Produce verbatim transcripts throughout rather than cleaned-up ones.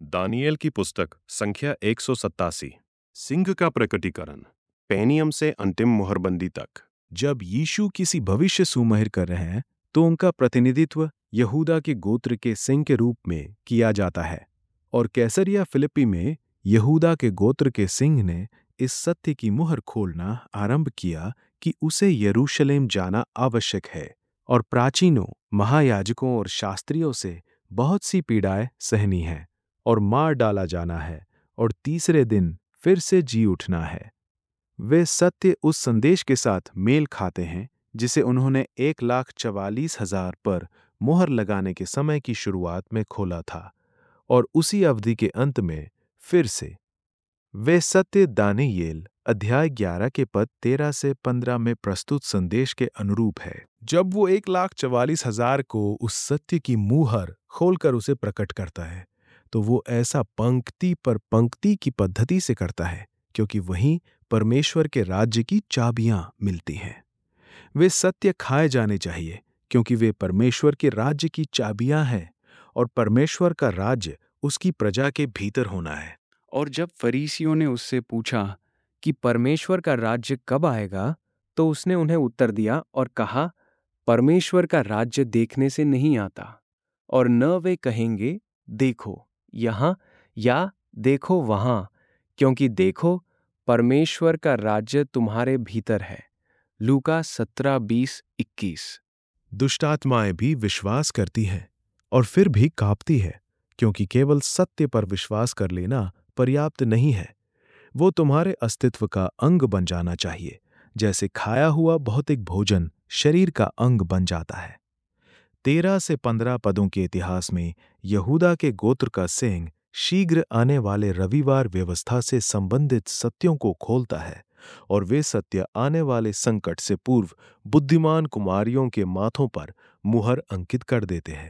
Daniel की पुस्तक संख्या एक सौ सत्तासी। सिंह का प्रकटीकरण, पेनियम से अंतिम मुहरबंदी तक। जब यीशु किसी भविष्य सुमहिर कर रहे हैं तो उनका प्रतिनिधित्व यहूदा के गोत्र के सिंह के रूप में किया जाता है, और कैसरिया फिलिप्पी में यहूदा के गोत्र के सिंह ने इस सत्य की मुहर खोलना आरंभ किया कि उसे यरूशलेम जाना आवश्यक है और प्राचीनों, महायाजकों और शास्त्रियों से बहुत सी पीड़ाएं सहनी हैं और मार डाला जाना है और तीसरे दिन फिर से जी उठना है। वे सत्य उस संदेश के साथ मेल खाते हैं जिसे उन्होंने एक लाख चवालीस हजार पर मोहर लगाने के समय की शुरुआत में खोला था, और उसी अवधि के अंत में फिर से वे सत्य दानियेल अध्याय ग्यारह के पद तेरह से पंद्रह में प्रस्तुत संदेश के अनुरूप है। जब वो एक लाख चवालीस हजार को उस सत्य की मुहर खोलकर उसे प्रकट करता है तो वो ऐसा पंक्ति पर पंक्ति की पद्धति से करता है, क्योंकि वहीं परमेश्वर के राज्य की चाबियां मिलती हैं। वे सत्य खाए जाने चाहिए क्योंकि वे परमेश्वर के राज्य की चाबियां हैं, और परमेश्वर का राज्य उसकी प्रजा के भीतर होना है। और जब फरीसियों ने उससे पूछा कि परमेश्वर का राज्य कब आएगा, तो उसने उन्हें उत्तर दिया और कहा, परमेश्वर का राज्य देखने से नहीं आता, और न वे कहेंगे देखो यहाँ या देखो वहाँ, क्योंकि देखो परमेश्वर का राज्य तुम्हारे भीतर है। लूका सत्रह बीस इक्कीस। दुष्टात्माएं भी विश्वास करती हैं और फिर भी कांपती है, क्योंकि केवल सत्य पर विश्वास कर लेना पर्याप्त नहीं है। वो तुम्हारे अस्तित्व का अंग बन जाना चाहिए, जैसे खाया हुआ भौतिक भोजन शरीर का अंग बन जाता है। तेरह से पंद्रह पदों के इतिहास में यहूदा के गोत्र का सिंह शीघ्र आने वाले रविवार व्यवस्था से संबंधित सत्यों को खोलता है, और वे सत्य आने वाले संकट से पूर्व बुद्धिमान कुमारियों के माथों पर मुहर अंकित कर देते हैं।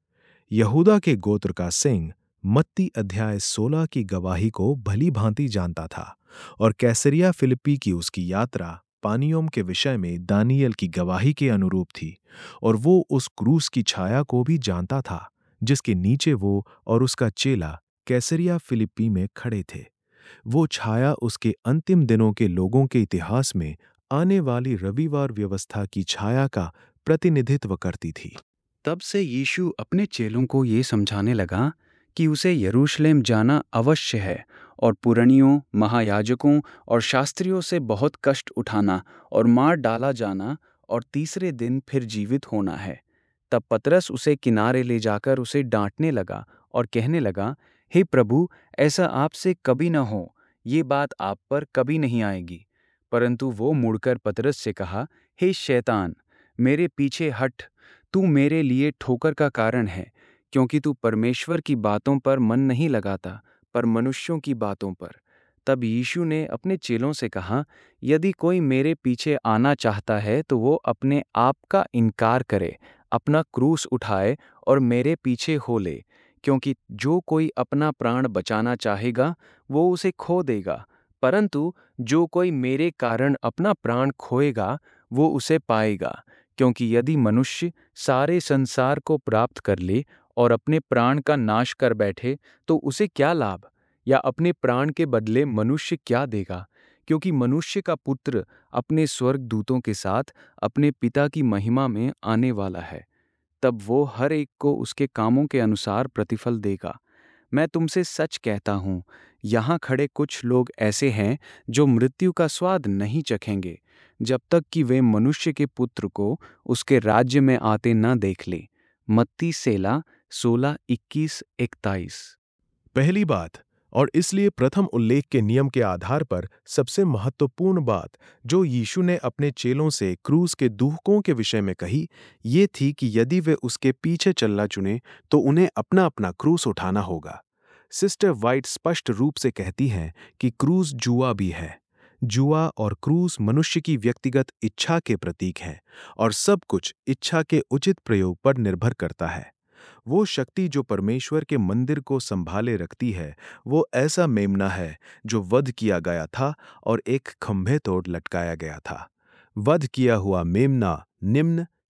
यहूदा के गोत्र का सिंह मत्ती अध्याय सोलह की गवाही को भली भांति जानता था, और कैसरिया फिलिप्पी की उसकी यात्रा पानियोम के विषय में दानियेल की गवाही के अनुरूप थी, और वो उस क्रूस की छाया को भी जानता था जिसके नीचे वो और उसका चेला कैसरिया फिलिप्पी में खड़े थे। वो छाया उसके अंतिम दिनों के लोगों के इतिहास में आने वाली रविवार व्यवस्था की छाया का प्रतिनिधित्व करती थी। तब से यीशु अपने चेलों को ये समझाने लगा कि उसे यरूशलेम जाना अवश्य है और पुरनियों, महायाजकों और शास्त्रियों से बहुत कष्ट उठाना और मार डाला जाना और तीसरे दिन फिर जीवित होना है। तब पतरस उसे किनारे ले जाकर उसे डांटने लगा और कहने लगा, हे प्रभु, ऐसा आपसे कभी न हो, ये बात आप पर कभी नहीं आएगी। परंतु वो मुड़कर पतरस से कहा, हे शैतान, मेरे पीछे हट, तू मेरे लिए ठोकर का कारण है, क्योंकि तू परमेश्वर की बातों पर मन नहीं लगाता, पर मनुष्यों की बातों पर। तब यीशु ने अपने चेलों से कहा, यदि कोई मेरे पीछे आना चाहता है तो वो अपने आप का इनकार करे, अपना क्रूस उठाए और मेरे पीछे हो ले। क्योंकि जो कोई अपना प्राण बचाना चाहेगा वो उसे खो देगा, परंतु जो कोई मेरे कारण अपना प्राण खोएगा वो उसे पाएगा। क्योंकि यदि मनुष्य सारे संसार को प्राप्त कर ले और अपने प्राण का नाश कर बैठे तो उसे क्या लाभ, या अपने प्राण के बदले मनुष्य क्या देगा। क्योंकि मनुष्य का पुत्र अपने स्वर्गदूतों के साथ अपने पिता की महिमा में आने वाला है, तब वो हर एक को उसके कामों के अनुसार प्रतिफल देगा। मैं तुमसे सच कहता हूँ, यहाँ खड़े कुछ लोग ऐसे हैं जो मृत्यु का स्वाद नहीं चखेंगे जब तक कि वे मनुष्य के पुत्र को उसके राज्य में आते न देख ले। मत्ती सेला सोलह इक्कीस इकताईस। पहली बात, और इसलिए प्रथम उल्लेख के नियम के आधार पर सबसे महत्वपूर्ण बात जो यीशु ने अपने चेलों से क्रूस के दुःखों के विषय में कही, ये थी कि यदि वे उसके पीछे चलना चुने तो उन्हें अपना अपना क्रूस उठाना होगा। सिस्टर वाइट स्पष्ट रूप से कहती हैं कि क्रूस जुआ भी है। जुआ और क्रूस मनुष्य की व्यक्तिगत इच्छा के प्रतीक हैं, और सब कुछ इच्छा के उचित प्रयोग पर निर्भर करता है। वो शक्ति जो परमेश्वर के मंदिर को संभाले रखती है, वो ऐसा मेमना है जो वध किया गया था और एक खंभे तोड़ लटकाया गया था। वध किया हुआ मेमना निम्न,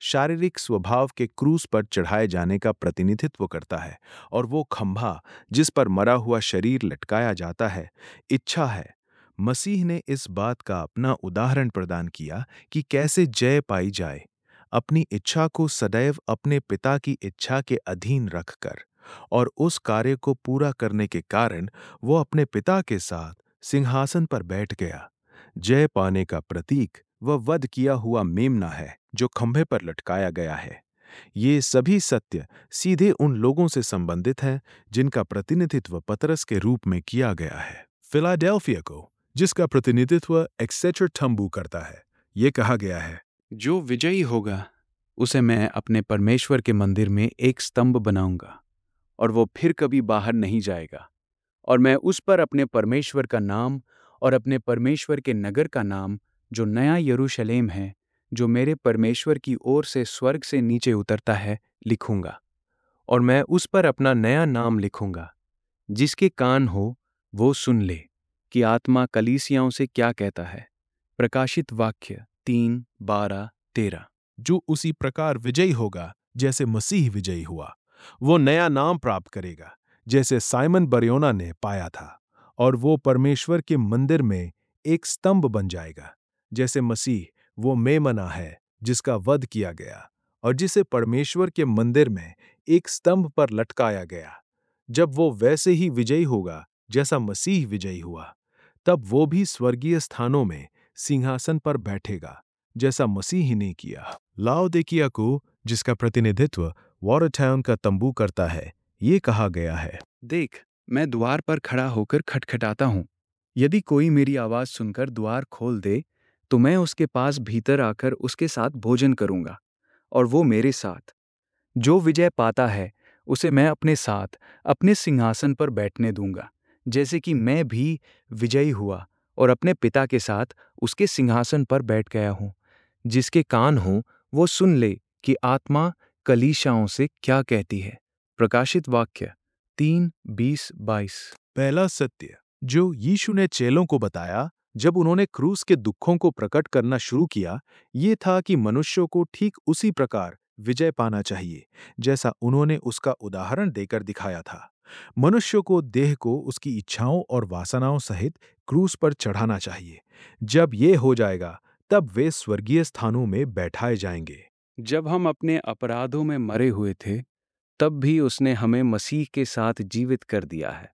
शारीरिक स्वभाव के क्रूस पर चढ़ाए जाने का प्रतिनिधित्व करता है, और वो खंभा जिस पर मरा हुआ शरीर लटकाया जाता है, इच्छा है। मसीह ने इस बात का अपना उदाहरण प्रदान किया कि कैसे जय पाई जाए, अपनी इच्छा को सदैव अपने पिता की इच्छा के अधीन रखकर, और उस कार्य को पूरा करने के कारण वो अपने पिता के साथ सिंहासन पर बैठ गया। जय पाने का प्रतीक वह वध किया हुआ मेमना है जो खंभे पर लटकाया गया है। ये सभी सत्य सीधे उन लोगों से संबंधित हैं जिनका प्रतिनिधित्व पतरस के रूप में किया गया है। फिलाडेल्फिया को, जिसका प्रतिनिधित्व एक्सेटर तंबू करता है, ये कहा गया है, जो विजयी होगा उसे मैं अपने परमेश्वर के मंदिर में एक स्तंभ बनाऊंगा और वो फिर कभी बाहर नहीं जाएगा, और मैं उस पर अपने परमेश्वर का नाम और अपने परमेश्वर के नगर का नाम, जो नया यरूशलेम है, जो मेरे परमेश्वर की ओर से स्वर्ग से नीचे उतरता है, लिखूंगा। और मैं उस पर अपना नया नाम लिखूंगा। जिसके कान हो वो सुन ले कि आत्मा कलीसियाओं से क्या कहता है। प्रकाशित वाक्य तीन बारह तेरह। जो उसी प्रकार विजयी होगा जैसे मसीह विजयी हुआ। वो नया नाम प्राप्त करेगा जैसे साइमन बरयोना ने पाया था, और वो परमेश्वर के मंदिर में एक स्तंभ बन जाएगा, जैसे मसीह वो मेमना है जिसका वध किया गया और जिसे परमेश्वर के मंदिर में एक स्तंभ पर लटकाया गया। जब वो वैसे ही विजयी होगा जैसा मसीह विजयी हुआ, तब वो भी स्वर्गीय स्थानों में सिंहासन पर बैठेगा जैसा मसीह ने किया। लाओदिकिया को, जिसका प्रतिनिधित्व वॉरटाउन का तंबू करता है, ये कहा गया है, देख, मैं द्वार पर खड़ा होकर खटखटाता हूँ। यदि कोई मेरी आवाज सुनकर द्वार खोल दे तो मैं उसके पास भीतर आकर उसके साथ भोजन करूंगा और वो मेरे साथ। जो विजय पाता है उसे मैं अपने साथ अपने सिंहासन पर बैठने दूंगा, जैसे कि मैं भी विजयी हुआ और अपने पिता के साथ उसके सिंहासन पर बैठ गया हूँ। जिसके कान हो वो सुन ले कि आत्मा कलीसियाओं से क्या कहती है। प्रकाशित वाक्य तीन बीस बाईस। पहला सत्य जो यीशु ने चेलों को बताया जब उन्होंने क्रूस के दुखों को प्रकट करना शुरू किया, ये था कि मनुष्यों को ठीक उसी प्रकार विजय पाना चाहिए जैसा उन्होंने उसका उदाहरण देकर दिखाया था। मनुष्य को देह को उसकी इच्छाओं और वासनाओं सहित क्रूस पर चढ़ाना चाहिए। जब ये हो जाएगा तब वे स्वर्गीय स्थानों में बैठाए जाएंगे। जब हम अपने अपराधों में मरे हुए थे, तब भी उसने हमें मसीह के साथ जीवित कर दिया है।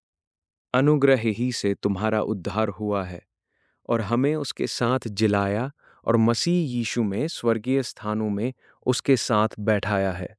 अनुग्रह ही से तुम्हारा उद्धार हुआ है और हमें उसके साथ जिलाया और मसीह यीशु में स्वर्गीय स्थानों में उसके साथ बैठाया है।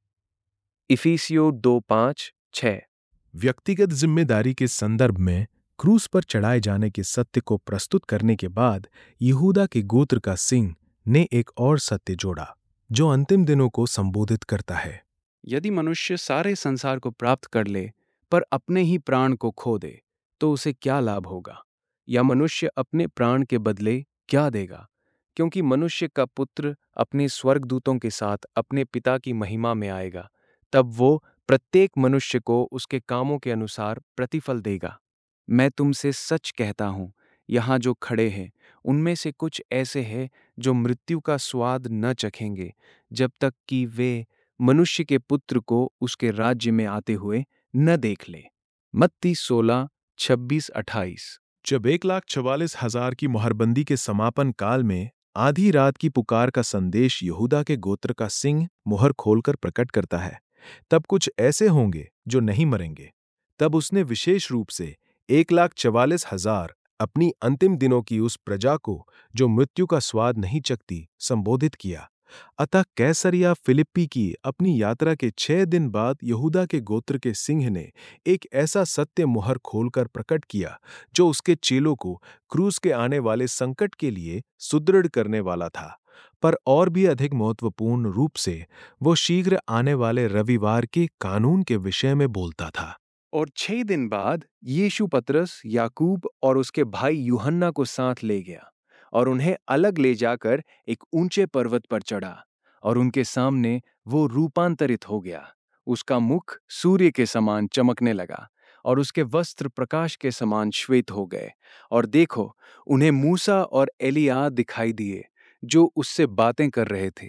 इफिसियों दो पाँच छः। व्यक्तिगत जिम्मेदारी के संदर्भ में क्रूस पर चढ़ाए जाने के सत्य को प्रस्तुत करने के बाद यहूदा के गोत्र का सिंह ने एक और सत्य जोड़ा जो अंतिम दिनों को संबोधित करता है। यदि मनुष्य सारे संसार को प्राप्त कर ले पर अपने ही प्राण को खो दे तो उसे क्या लाभ होगा? या मनुष्य अपने प्राण के बदले क्या देगा? क्योंकि मनुष्य का पुत्र अपने स्वर्गदूतों के साथ अपने पिता की महिमा में आएगा, तब वो प्रत्येक मनुष्य को उसके कामों के अनुसार प्रतिफल देगा। मैं तुमसे सच कहता हूँ, यहाँ जो खड़े हैं उनमें से कुछ ऐसे हैं जो मृत्यु का स्वाद न चखेंगे जब तक कि वे मनुष्य के पुत्र को उसके राज्य में आते हुए न देख ले। मत्ती सोलह छब्बीस अट्ठाईस। जब एक लाख चवालीस हजार की मुहरबंदी के समापन काल में आधी रात की पुकार का संदेश यहूदा के गोत्र का सिंह मुहर खोलकर प्रकट करता है, तब कुछ ऐसे होंगे जो नहीं मरेंगे। तब उसने विशेष रूप से एक लाख चवालीस हजार अपनी अंतिम दिनों की उस प्रजा को जो मृत्यु का स्वाद नहीं चखती संबोधित किया। अतः कैसरिया फिलिप्पी की अपनी यात्रा के छह दिन बाद यहूदा के गोत्र के सिंह ने एक ऐसा सत्य मुहर खोलकर प्रकट किया जो उसके चेलों को क्रूस के आने वाले संकट के लिए सुदृढ़ करने वाला था, पर और भी अधिक महत्वपूर्ण रूप से वो शीघ्र आने वाले रविवार के कानून के विषय में बोलता था। और छह दिन बाद यीशु पतरस, याकूब और उसके भाई यूहन्ना को साथ ले गया और उन्हें अलग ले जाकर एक ऊंचे पर्वत पर चढ़ा, और उनके सामने वो रूपांतरित हो गया। उसका मुख सूर्य के समान चमकने लगा और उसके वस्त्र प्रकाश के समान श्वेत हो गए। और देखो, उन्हें मूसा और एलिय्याह दिखाई दिए जो उससे बातें कर रहे थे।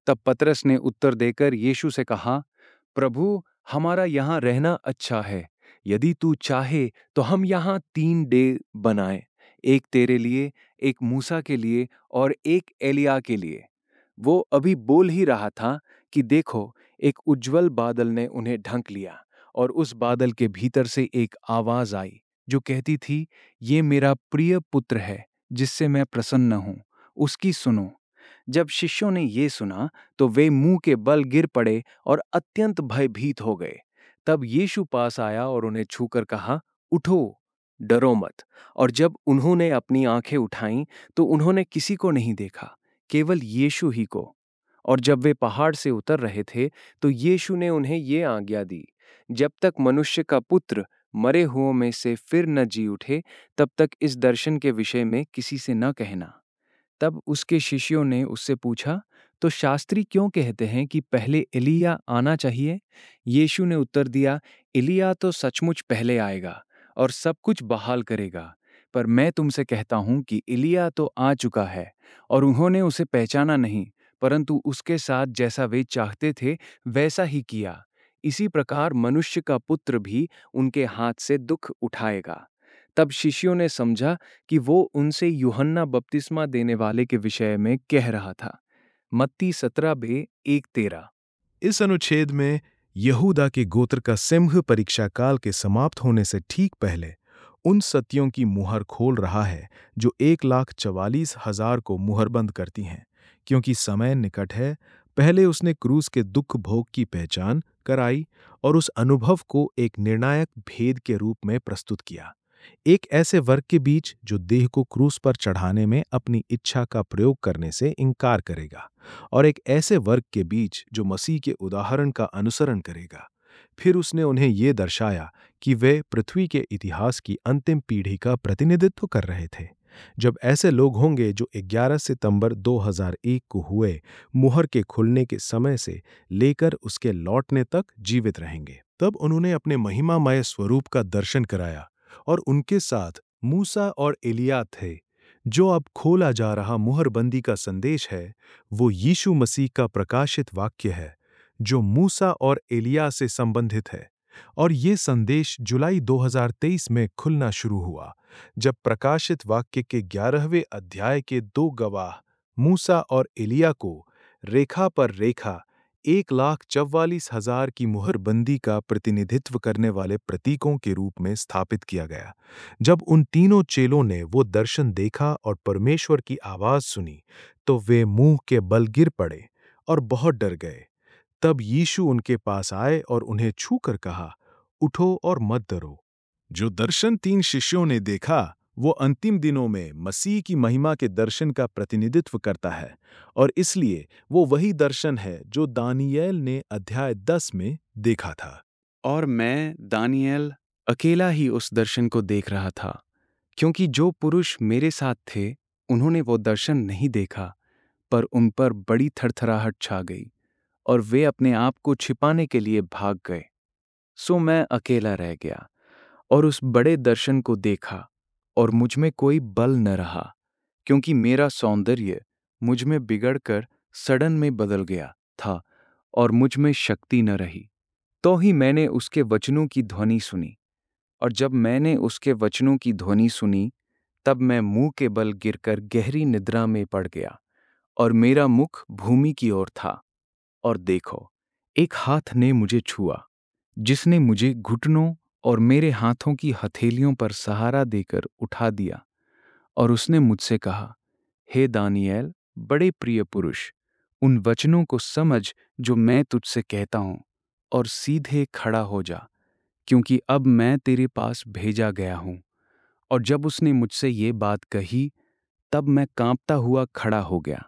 तब पतरस ने उत्तर देकर यीशु से कहा, प्रभु, हमारा यहाँ रहना अच्छा है। यदि तू चाहे तो हम यहाँ तीन डेरे बनाएं, एक तेरे लिए, एक मूसा के लिए और एक एलिय्याह के लिए। वो अभी बोल ही रहा था कि देखो, एक उज्जवल बादल ने उन्हें ढंक लिया और उस बादल के भीतर से एक आवाज आई जो कहती थी, ये मेरा प्रिय पुत्र है जिससे मैं प्रसन्न हूं, उसकी सुनो। जब शिष्यों ने ये सुना तो वे मुंह के बल गिर पड़े और अत्यंत भयभीत हो गए। तब यीशु पास आया और उन्हें छूकर कहा, उठो, डरो मत। और जब उन्होंने अपनी आंखें उठाईं तो उन्होंने किसी को नहीं देखा, केवल यीशु ही को। और जब वे पहाड़ से उतर रहे थे तो यीशु ने उन्हें ये आज्ञा दी, जब तक मनुष्य का पुत्र मरे हुओं में से फिर न जी उठे, तब तक इस दर्शन के विषय में किसी से न कहना। तब उसके शिष्यों ने उससे पूछा, तो शास्त्री क्यों कहते हैं कि पहले एलिय्याह आना चाहिए? यीशु ने उत्तर दिया, एलिय्याह तो सचमुच पहले आएगा और सब कुछ बहाल करेगा। पर मैं तुमसे कहता हूं कि एलिय्याह तो आ चुका है और उन्होंने उसे पहचाना नहीं, परंतु उसके साथ जैसा वे चाहते थे वैसा ही किया। इसी प्रकार मनुष्य का पुत्र भी उनके हाथ से दुख उठाएगा। तब शिष्यों ने समझा कि वो उनसे यूहन्ना बपतिस्मा देने वाले के विषय में कह रहा था। मत्ती सत्रह बे एक तेरह। इस अनुच्छेद में यहूदा के गोत्र का सिंह परीक्षा काल के समाप्त होने से ठीक पहले उन सत्यों की मुहर खोल रहा है जो एक लाख चवालीस हजार को मुहरबंद करती हैं, क्योंकि समय निकट है। पहले उसने क्रूस के दुख भोग की पहचान कराई और उस अनुभव को एक निर्णायक भेद के रूप में प्रस्तुत किया। एक ऐसे वर्ग के बीच जो देह को क्रूस पर चढ़ाने में अपनी इच्छा का प्रयोग करने से इंकार करेगा, और एक ऐसे वर्ग के बीच जो मसीह के उदाहरण का अनुसरण करेगा। फिर उसने उन्हें ये दर्शाया कि वे पृथ्वी के इतिहास की अंतिम पीढ़ी का प्रतिनिधित्व कर रहे थे, जब ऐसे लोग होंगे जो ग्यारह सितंबर दो हज़ार एक को हुए मुहर के खुलने के समय से लेकर उसके लौटने तक जीवित रहेंगे। तब उन्होंने अपने महिमामय स्वरूप का दर्शन कराया और उनके साथ मूसा और एलिय्याह थे। जो अब खोला जा रहा मुहरबंदी का संदेश है, वो यीशु मसीह का प्रकाशित वाक्य है जो मूसा और एलिय्याह से संबंधित है। और ये संदेश जुलाई दो हज़ार तेईस में खुलना शुरू हुआ, जब प्रकाशित वाक्य के ग्यारहवें अध्याय के दो गवाह मूसा और एलिय्याह को रेखा पर रेखा एक लाख चौवालीस हजार की मुहरबंदी का प्रतिनिधित्व करने वाले प्रतीकों के रूप में स्थापित किया गया। जब उन तीनों चेलों ने वो दर्शन देखा और परमेश्वर की आवाज सुनी, तो वे मुंह के बल गिर पड़े और बहुत डर गए। तब यीशु उनके पास आए और उन्हें छूकर कहा, उठो और मत डरो। जो दर्शन तीन शिष्यों ने देखा, वो अंतिम दिनों में मसीह की महिमा के दर्शन का प्रतिनिधित्व करता है, और इसलिए वो वही दर्शन है जो दानियेल ने अध्याय दस में देखा था। और मैं दानियेल अकेला ही उस दर्शन को देख रहा था, क्योंकि जो पुरुष मेरे साथ थे उन्होंने वो दर्शन नहीं देखा, पर उन पर बड़ी थरथराहट छा गई और वे अपने आप को छिपाने के लिए भाग गए। सो मैं अकेला रह गया और उस बड़े दर्शन को देखा, और मुझ में कोई बल न रहा, क्योंकि मेरा सौंदर्य मुझ में बिगड़कर सड़न में बदल गया था और मुझ में शक्ति न रही। तो ही मैंने उसके वचनों की ध्वनि सुनी, और जब मैंने उसके वचनों की ध्वनि सुनी, तब मैं मुंह के बल गिरकर गहरी निद्रा में पड़ गया, और मेरा मुख भूमि की ओर था। और देखो, एक हाथ ने मुझे छुआ, जिसने मुझे घुटनों और मेरे हाथों की हथेलियों पर सहारा देकर उठा दिया, और उसने मुझसे कहा, हे दानियेल, बड़े प्रिय पुरुष, उन वचनों को समझ जो मैं तुझसे कहता हूं, और सीधे खड़ा हो जा, क्योंकि अब मैं तेरे पास भेजा गया हूं। और जब उसने मुझसे ये बात कही, तब मैं कांपता हुआ खड़ा हो गया।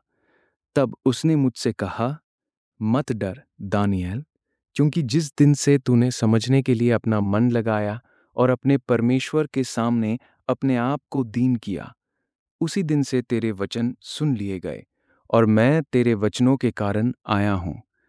तब उसने मुझसे कहा, मत डर दानियेल, क्योंकि जिस दिन से तूने समझने के लिए अपना मन लगाया और अपने परमेश्वर के सामने अपने आप को दीन किया, उसी दिन से तेरे वचन सुन लिए गए, और मैं तेरे वचनों के कारण आया हूं।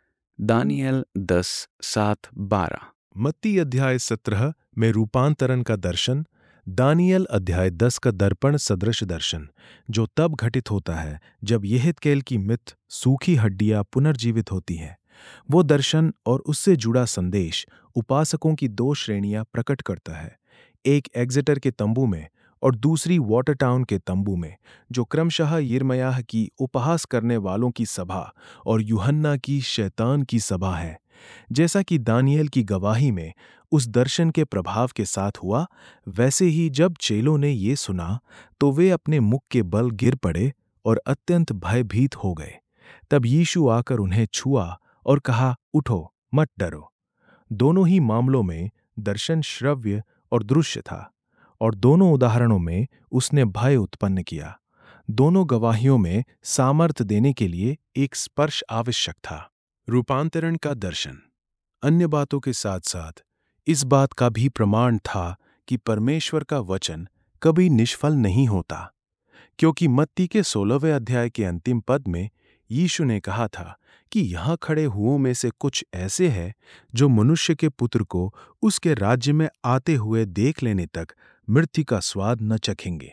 दानियेल दस सात बारह। मत्ती अध्याय सत्रह में रूपांतरण का दर्शन, दानियल अध्याय दस का दर्पण सदृश दर्शन, जो तब घटित होता है जब यहेजकेल की मृत सूखी हड्डियां पुनर्जीवित होती हैं। वो दर्शन और उससे जुड़ा संदेश उपासकों की दो श्रेणियां प्रकट करता है, एक एग्जिटर के तंबू में और दूसरी वाटर टाउन के तंबू में, जो क्रमशः यिर्मयाह की उपहास करने वालों की सभा और यूहन्ना की शैतान की सभा है। जैसा कि दानियल की गवाही में उस दर्शन के प्रभाव के साथ हुआ, वैसे ही जब चेलों ने ये सुना तो वे अपने मुख के बल गिर पड़े और अत्यंत भयभीत हो गए। तब यीशु आकर उन्हें छुआ और कहा, उठो, मत डरो। दोनों ही मामलों में दर्शन श्रव्य और दृश्य था, और दोनों उदाहरणों में उसने भय उत्पन्न किया। दोनों गवाहियों में सामर्थ देने के लिए एक स्पर्श आवश्यक था। रूपांतरण का दर्शन अन्य बातों के साथ साथ इस बात का भी प्रमाण था कि परमेश्वर का वचन कभी निष्फल नहीं होता, क्योंकि मत्ती के सोलहवें अध्याय के अंतिम पद में यीशु ने कहा था कि यहाँ खड़े हुओं में से कुछ ऐसे हैं जो मनुष्य के पुत्र को उसके राज्य में आते हुए देख लेने तक मृत्यु का स्वाद न चखेंगे।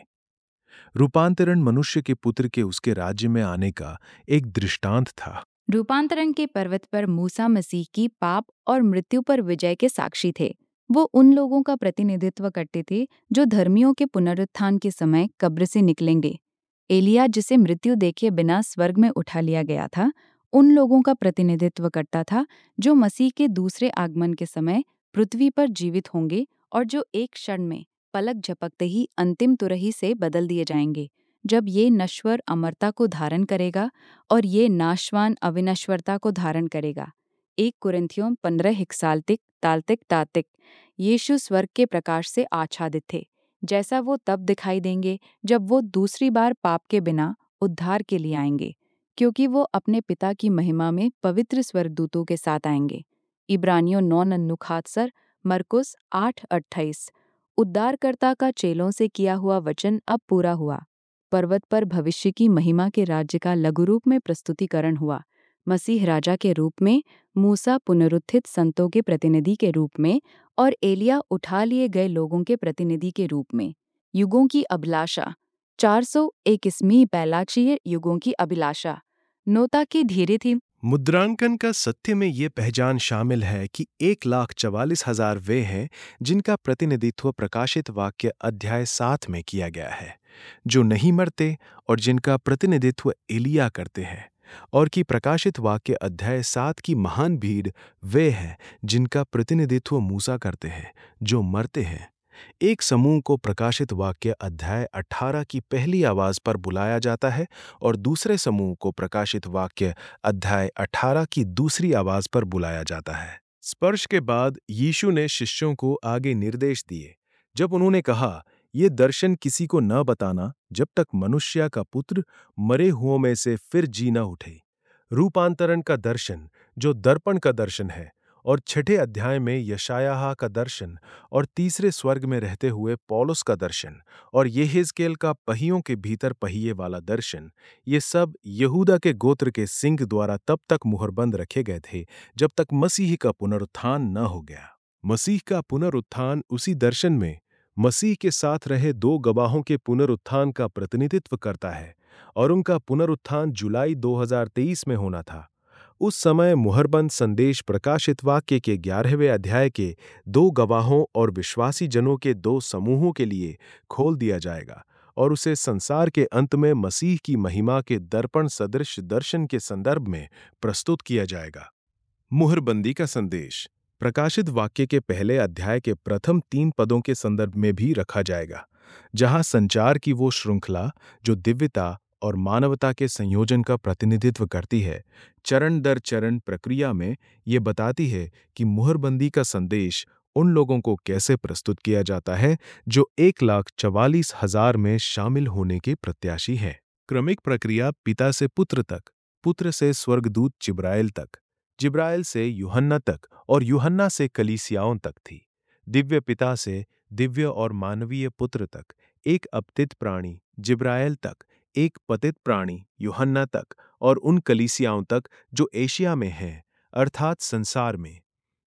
रूपांतरण मनुष्य के पुत्र के उसके राज्य में आने का एक दृष्टांत था। रूपांतरण के पर्वत पर मूसा मसीह की पाप और मृत्यु पर विजय के साक्षी थे। वो उन लोगों का प्रतिनिधित्व करते थे जो धर्मियों के पुनरुत्थान के समय कब्र से निकलेंगे। एलिया, जिसे मृत्यु देखे बिना स्वर्ग में उठा लिया गया था, उन लोगों का प्रतिनिधित्व करता था जो मसीह के दूसरे आगमन के समय पृथ्वी पर जीवित होंगे और जो एक क्षण में पलक झपकते ही अंतिम तुरही से बदल दिए जाएंगे, जब ये नश्वर अमरता को धारण करेगा और ये नाशवान अविनश्वरता को धारण करेगा। एक कुरिन्थियों पंद्रह हिक्सालतिक ताल्तिक तातिक। यीशु स्वर्ग के प्रकाश से आच्छादित थे, जैसा वो तब दिखाई देंगे जब वो दूसरी बार पाप के बिना उद्धार के लिए आएंगे, क्योंकि वो अपने पिता की महिमा में पवित्र स्वर्गदूतों के साथ आएंगे। इब्रानियों नौ नन्नु खातसर, मरकुस आठ अट्ठाईस। उद्धारकर्ता का चेलों से किया हुआ वचन अब पूरा हुआ। पर्वत पर भविष्य की महिमा के राज्य का लघु रूप में प्रस्तुतिकरण हुआ। मसीह राजा के रूप में, मूसा पुनरुत्थित संतों के प्रतिनिधि के रूप में और एलिया उठा लिए गए लोगों के प्रतिनिधि के रूप में। युगों की अभिलाषा चार सौ इक्कीसवीं पैलाचीय युगों की अभिलाषा नोता की धीरे थी। मुद्रांकन का सत्य में ये पहचान शामिल है कि एक लाख चवालीस हजार वे हैं जिनका प्रतिनिधित्व प्रकाशित वाक्य अध्याय सात में किया गया है, जो नहीं मरते और जिनका प्रतिनिधित्व एलिया करते हैं, और कि प्रकाशित वाक्य अध्याय सात की महान भीड़ वे हैं जिनका प्रतिनिधित्व मूसा करते हैं, जो मरते हैं। एक समूह को प्रकाशित वाक्य अध्याय अठारह की पहली आवाज पर बुलाया जाता है और दूसरे समूह को प्रकाशित वाक्य अध्याय अठारह की दूसरी आवाज पर बुलाया जाता है। स्पर्श के बाद यीशु ने शिष्यों को आगे निर्देश दिए, जब उन्होंने कहा, ये दर्शन किसी को न बताना जब तक मनुष्य का पुत्र मरे हुओं में से फिर जी न उठे। रूपांतरण का दर्शन, जो दर्पण का दर्शन है, और छठे अध्याय में यशायाह का दर्शन और तीसरे स्वर्ग में रहते हुए पौलुस का दर्शन और यहेजकेल का पहियों के भीतर पहिए वाला दर्शन, ये सब यहूदा के गोत्र के सिंह द्वारा तब तक मुहरबंद रखे गए थे जब तक मसीह का पुनरुत्थान न हो गया। मसीह का पुनरुत्थान उसी दर्शन में मसीह के साथ रहे दो गवाहों के पुनरुत्थान का प्रतिनिधित्व करता है, और उनका पुनरुत्थान जुलाई दो हज़ार तेईस में होना था। उस समय मुहरबंद संदेश प्रकाशित वाक्य के ग्यारहवें अध्याय के दो गवाहों और विश्वासी जनों के दो समूहों के लिए खोल दिया जाएगा, और उसे संसार के अंत में मसीह की महिमा के दर्पण सदृश दर्शन के संदर्भ में प्रस्तुत किया जाएगा। मुहरबंदी का संदेश प्रकाशित वाक्य के पहले अध्याय के प्रथम तीन पदों के संदर्भ में भी रखा जाएगा, जहां संचार की वो श्रृंखला जो दिव्यता और मानवता के संयोजन का प्रतिनिधित्व करती है, चरण दर चरण प्रक्रिया में ये बताती है कि मुहरबंदी का संदेश उन लोगों को कैसे प्रस्तुत किया जाता है जो एक लाख चवालीस हजार में शामिल होने के प्रत्याशी हैं। क्रमिक प्रक्रिया पिता से पुत्र तक, पुत्र से स्वर्गदूत जिब्राइल तक, जिब्राइल से यूहन्ना तक और यूहन्ना से कलीसियाओं तक थी। दिव्य पिता से दिव्य और मानवीय पुत्र तक, एक अपतित प्राणी जिब्राइल तक, एक पतित प्राणी यूहन्ना तक और उन कलीसियाओं तक जो एशिया में हैं, अर्थात संसार में।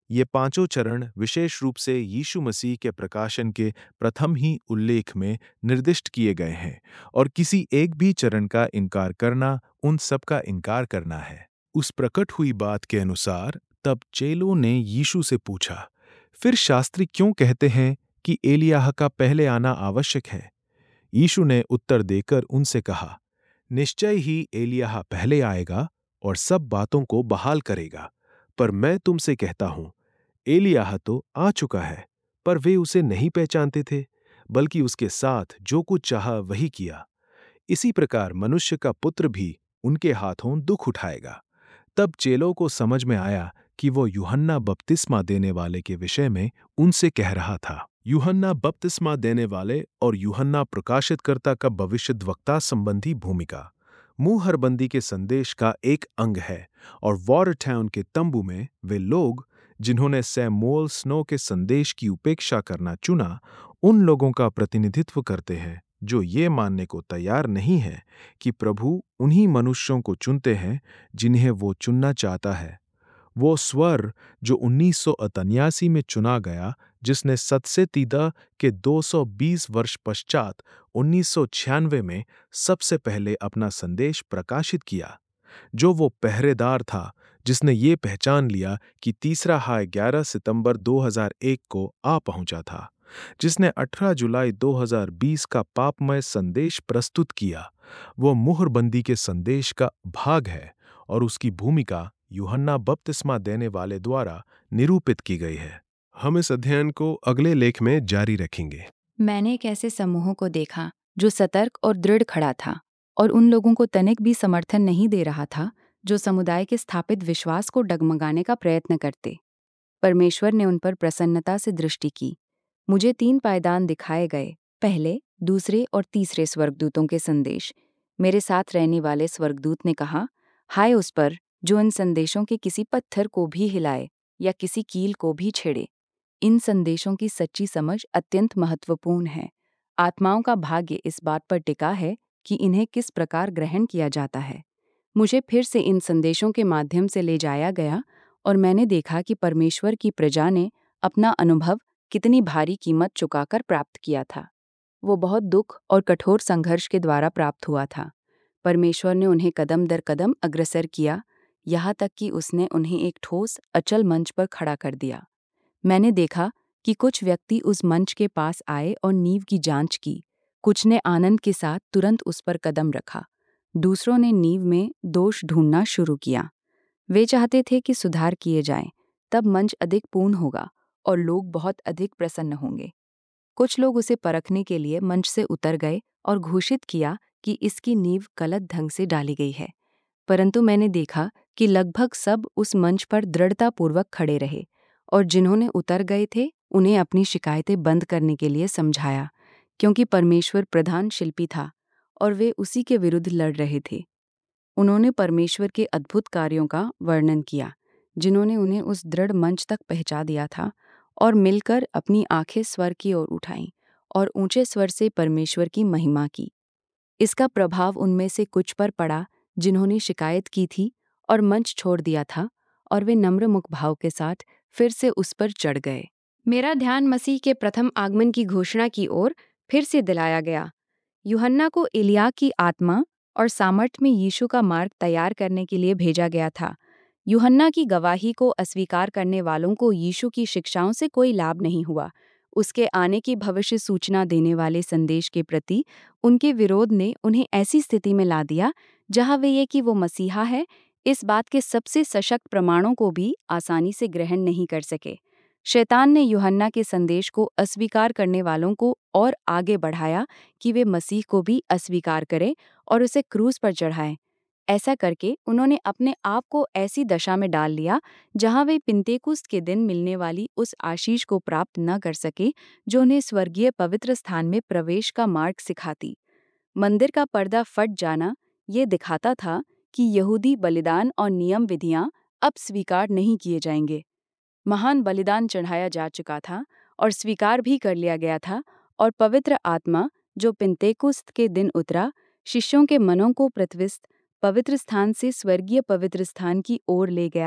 ये पांचों चरण विशेष रूप से यीशु मसीह के प्रकाशन के प्रथम ही उल्लेख में निर्दिष्ट किए गए हैं, और किसी एक भी चरण का इनकार करना उन सब का इनकार करना है। उस प्रकट हुई बात के अनुसार तब चेलों ने यीशु से पूछा, फिर शास्त्री क्यों कहते हैं कि एलियाह का पहले आना आवश्यक है? यीशु ने उत्तर देकर उनसे कहा, निश्चय ही एलियाह पहले आएगा और सब बातों को बहाल करेगा। पर मैं तुमसे कहता हूं, एलियाह तो आ चुका है, पर वे उसे नहीं पहचानते थे, बल्कि उसके साथ जो कुछ चाहा वही किया। इसी प्रकार मनुष्य का पुत्र भी उनके हाथों दुख उठाएगा। तब चेलों को समझ में आया कि वो यूहन्ना बपतिस्मा देने वाले के विषय में उनसे कह रहा था। यूहन्ना बपतिस्मा देने वाले और यूहन्ना प्रकाशितकर्ता का भविष्यद्वक्ता संबंधी भूमिका मुहरबंदी के संदेश का एक अंग है, और वॉरटाउन के तंबू में वे लोग जिन्होंने सैमुअल स्नो के संदेश की उपेक्षा करना चुना, उन लोगों का प्रतिनिधित्व करते हैं जो ये मानने को तैयार नहीं है कि प्रभु उन्हीं मनुष्यों को चुनते हैं जिन्हें वो चुनना चाहता है। वो स्वर जो उन्नीस सौ अतन्यासी में चुना गया, जिसने सतसेतीदा के दो सौ बीस वर्ष पश्चात उन्नीस सौ छियानवे में सबसे पहले अपना संदेश प्रकाशित किया, जो वो पहरेदार था जिसने ये पहचान लिया कि तीसरा हाय ग्यारह सितंबर दो हज़ार एक को आ पहुंचा था, जिसने अठारह जुलाई दो हज़ार बीस का पापमय संदेश प्रस्तुत किया, वो मुहरबंदी के संदेश का भाग है, और उसकी भूमिका यूहन्ना बपतिस्मा देने वाले द्वारा निरूपित की गई है। हम इस अध्ययन को अगले लेख में जारी रखेंगे। मैंने एक ऐसे समूहों को देखा जो सतर्क और दृढ़ खड़ा था और उन लोगों को तनिक भी समर्थन नहीं दे रहा था जो समुदाय के स्थापित विश्वास को डगमगाने का प्रयत्न करते। परमेश्वर ने उन पर प्रसन्नता से दृष्टि की। मुझे तीन पायदान दिखाए गए, पहले, दूसरे और तीसरे स्वर्गदूतों के संदेश। मेरे साथ रहने वाले स्वर्गदूत ने कहा, हाय उस पर जो इन संदेशों के किसी पत्थर को भी हिलाए या किसी कील को भी छेड़े। इन संदेशों की सच्ची समझ अत्यंत महत्वपूर्ण है। आत्माओं का भाग्य इस बात पर टिका है कि इन्हें किस प्रकार ग्रहण किया जाता है। मुझे फिर से इन संदेशों के माध्यम से ले जाया गया और मैंने देखा कि परमेश्वर की प्रजा ने अपना अनुभव कितनी भारी कीमत चुकाकर प्राप्त किया था। वो बहुत दुख और कठोर संघर्ष के द्वारा प्राप्त हुआ था। परमेश्वर ने उन्हें कदम दर कदम अग्रसर किया, यहाँ तक कि उसने उन्हें एक ठोस अचल मंच पर खड़ा कर दिया। मैंने देखा कि कुछ व्यक्ति उस मंच के पास आए और नींव की जांच की। कुछ ने आनंद के साथ तुरंत उस पर कदम रखा। दूसरों ने नींव में दोष ढूंढना शुरू किया। वे चाहते थे कि सुधार किए जाएं, तब मंच अधिक पूर्ण होगा और लोग बहुत अधिक प्रसन्न होंगे। कुछ लोग उसे परखने के लिए मंच से उतर गए और घोषित किया कि इसकी नींव गलत ढंग से डाली गई है। परंतु मैंने देखा कि लगभग सब उस मंच पर दृढ़तापूर्वक खड़े रहे और जिन्होंने उतर गए थे उन्हें अपनी शिकायतें बंद करने के लिए समझाया, क्योंकि परमेश्वर प्रधान शिल्पी था और वे उसी के विरुद्ध लड़ रहे थे। उन्होंने परमेश्वर के अद्भुत कार्यों का वर्णन किया, जिन्होंने उन्हें उस दृढ़ मंच तक पहुंचा दिया था, और मिलकर अपनी आंखें स्वर की ओर उठाईं और ऊंचे स्वर से परमेश्वर की महिमा की। इसका प्रभाव उनमें से कुछ पर पड़ा जिन्होंने शिकायत की थी और मंच छोड़ दिया था, और वे नम्र मुख भाव के साथ फिर से उस पर चढ़ गए। मेरा ध्यान मसीह के प्रथम आगमन की घोषणा की ओर फिर से दिलाया गया। यूहन्ना को एलिय्याह की आत्मा और सामर्थ्य में यीशु का मार्ग तैयार करने के लिए भेजा गया था। यूहन्ना की गवाही को अस्वीकार करने वालों को यीशु की शिक्षाओं से कोई लाभ नहीं हुआ। उसके आने की भविष्य सूचना देने वाले संदेश के प्रति उनके विरोध ने उन्हें ऐसी स्थिति में ला दिया जहां वे ये कि वो मसीहा है, इस बात के सबसे सशक्त प्रमाणों को भी आसानी से ग्रहण नहीं कर सके। शैतान ने यूहन्ना के संदेश को अस्वीकार करने वालों को और आगे बढ़ाया कि वे मसीह को भी अस्वीकार करें और उसे क्रूस पर चढ़ाएं। ऐसा करके उन्होंने अपने आप को ऐसी दशा में डाल लिया जहां वे पिन्तेकुस्त के दिन मिलने वाली उस आशीष को प्राप्त न कर सके जो उन्हें स्वर्गीय पवित्र स्थान में प्रवेश का मार्ग सिखाती। मंदिर का पर्दा फट जाना ये दिखाता था कि यहूदी बलिदान और नियम विधियां अब स्वीकार नहीं किए जाएंगे। महान बलिदान चढ़ाया जा चुका था और स्वीकार भी कर लिया गया था, और पवित्र आत्मा जो पिन्तेकुस्त के दिन उतरा, शिष्यों के मनों को प्रतिष्ठित पवित्र स्थान से स्वर्गीय पवित्र स्थान की ओर ले गया,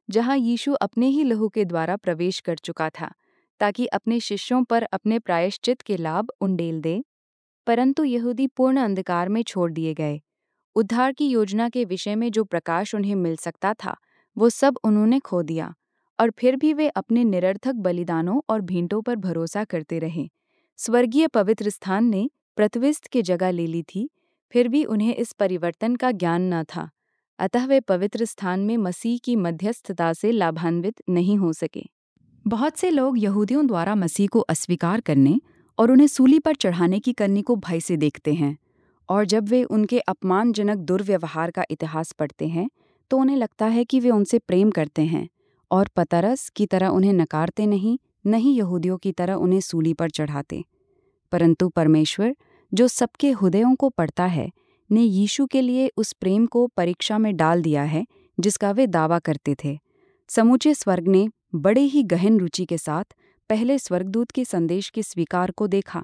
जहां यीशु अपने ही लहू के द्वारा प्रवेश कर चुका था, ताकि अपने शिष्यों पर अपने प्रायश्चित के लाभ उंडेल दे। परंतु यहूदी पूर्ण अंधकार में छोड़ दिए गए। उद्धार की योजना के विषय में जो प्रकाश उन्हें मिल सकता था, वो सब उन्होंने खो दिया, और फिर भी वे अपने निरर्थक बलिदानों और भेंटों पर भरोसा करते रहे। स्वर्गीय पवित्र स्थान ने प्रतिविष्ट की जगह ले ली थी, फिर भी उन्हें इस परिवर्तन का ज्ञान न था। अतः वे पवित्र स्थान में मसीह की मध्यस्थता से लाभान्वित नहीं हो सके। बहुत से लोग यहूदियों द्वारा मसीह को अस्वीकार करने और उन्हें सूली पर चढ़ाने की करनी को भय से देखते हैं, और जब वे उनके अपमानजनक दुर्व्यवहार का इतिहास पढ़ते हैं तो उन्हें लगता है कि वे उनसे प्रेम करते हैं और पतरस की तरह उन्हें नकारते नहीं, नहीं यहूदियों की तरह उन्हें सूली पर चढ़ाते। परंतु परमेश्वर, जो सबके हृदयों को पढ़ता है, ने यीशु के लिए उस प्रेम को परीक्षा में डाल दिया है जिसका वे दावा करते थे। समूचे स्वर्ग ने बड़े ही गहन रुचि के साथ पहले स्वर्गदूत के संदेश के स्वीकार को देखा,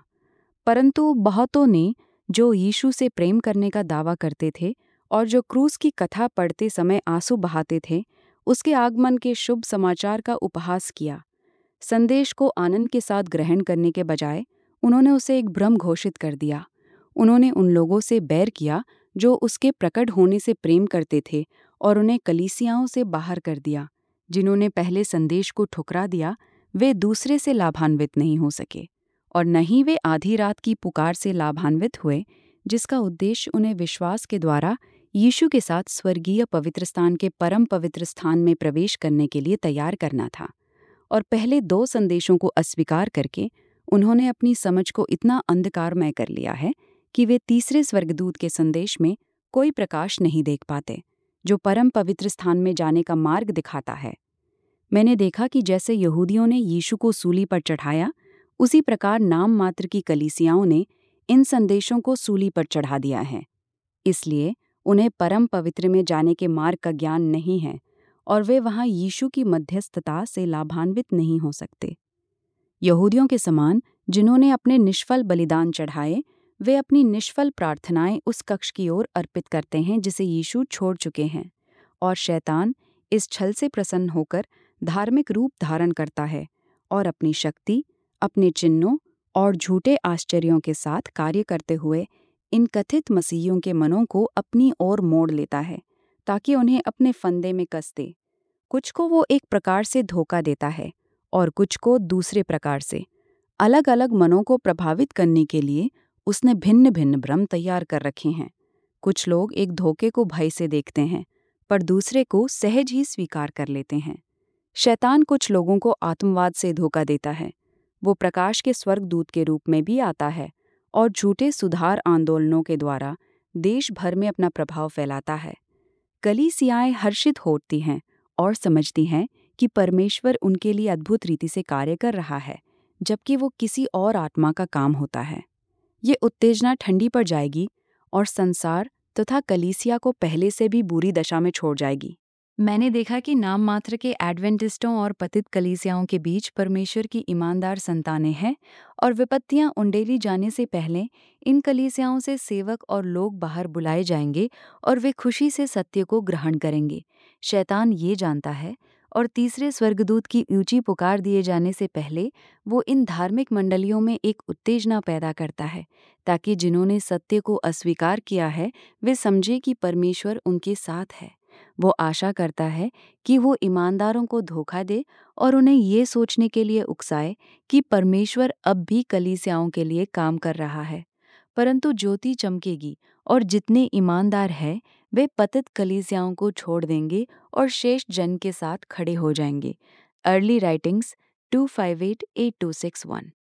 परंतु बहुतों ने जो यीशु से प्रेम करने का दावा करते थे और जो क्रूस की कथा पढ़ते समय आंसू बहाते थे, उसके आगमन के शुभ समाचार का उपहास किया। संदेश को आनंद के साथ ग्रहण करने के बजाय उन्होंने उसे एक भ्रम घोषित कर दिया। उन्होंने उन लोगों से बैर किया जो उसके प्रकट होने से प्रेम करते थे, और उन्हें कलीसियाओं से बाहर कर दिया। जिन्होंने पहले संदेश को ठुकरा दिया, वे दूसरे से लाभान्वित नहीं हो सके, और न ही वे आधी रात की पुकार से लाभान्वित हुए, जिसका उद्देश्य उन्हें विश्वास के द्वारा यीशु के साथ स्वर्गीय पवित्र स्थान के परम पवित्र स्थान में प्रवेश करने के लिए तैयार करना था। और पहले दो संदेशों को अस्वीकार करके उन्होंने अपनी समझ को इतना अंधकारमय कर लिया है कि वे तीसरे स्वर्गदूत के संदेश में कोई प्रकाश नहीं देख पाते, जो परम पवित्र स्थान में जाने का मार्ग दिखाता है। मैंने देखा कि जैसे यहूदियों ने यीशु को सूली पर चढ़ाया, उसी प्रकार नाम मात्र की कलीसियाओं ने इन संदेशों को सूली पर चढ़ा दिया है। इसलिए उन्हें परम पवित्र में जाने के मार्ग का ज्ञान नहीं है, और वे वहां यीशु की मध्यस्थता से लाभान्वित नहीं हो सकते। यहूदियों के समान जिन्होंने अपने निष्फल बलिदान चढ़ाए, वे अपनी निष्फल प्रार्थनाएं उस कक्ष की ओर अर्पित करते हैं जिसे यीशु छोड़ चुके हैं, और शैतान इस छल से प्रसन्न होकर धार्मिक रूप धारण करता है और अपनी शक्ति, अपने चिन्हों और झूठे आश्चर्यों के साथ कार्य करते हुए इन कथित मसीहियों के मनों को अपनी ओर मोड़ लेता है, ताकि उन्हें अपने फंदे में कस दे। कुछ को वो एक प्रकार से धोखा देता है और कुछ को दूसरे प्रकार से। अलग अलग मनों को प्रभावित करने के लिए उसने भिन्न भिन्न भ्रम तैयार कर रखे हैं। कुछ लोग एक धोखे को भय से देखते हैं, पर दूसरे को सहज ही स्वीकार कर लेते हैं। शैतान कुछ लोगों को आत्मवाद से धोखा देता है। वो प्रकाश के स्वर्गदूत के रूप में भी आता है और झूठे सुधार आंदोलनों के द्वारा देश भर में अपना प्रभाव फैलाता है। कलीसियाएं हर्षित होती हैं और समझती हैं कि परमेश्वर उनके लिए अद्भुत रीति से कार्य कर रहा है, जबकि वो किसी और आत्मा का काम होता है। ये उत्तेजना ठंडी पड़ जाएगी और संसार तथा कलीसिया को पहले से भी बुरी दशा में छोड़ जाएगी। मैंने देखा कि नाम मात्र के एडवेंटिस्टों और पतित कलीसियाओं के बीच परमेश्वर की ईमानदार संतानें हैं, और विपत्तियां उंडेली जाने से पहले इन कलीसियाओं से सेवक और लोग बाहर बुलाए जाएंगे और वे खुशी से सत्य को ग्रहण करेंगे। शैतान ये जानता है, और तीसरे स्वर्गदूत की ऊंची पुकार दिए जाने से पहले वो इन धार्मिक मंडलियों में एक उत्तेजना पैदा करता है, ताकि जिन्होंने सत्य को अस्वीकार किया है वे समझे कि परमेश्वर उनके साथ है। वो आशा करता है कि वो ईमानदारों को धोखा दे और उन्हें ये सोचने के लिए उकसाए कि परमेश्वर अब भी कलीसियाओं के लिए काम कर रहा है। परंतु ज्योति चमकेगी और जितने ईमानदार हैं वे पतित कलीसियाओं को छोड़ देंगे और शेष जन के साथ खड़े हो जाएंगे। Early writings two five eight eight two six one.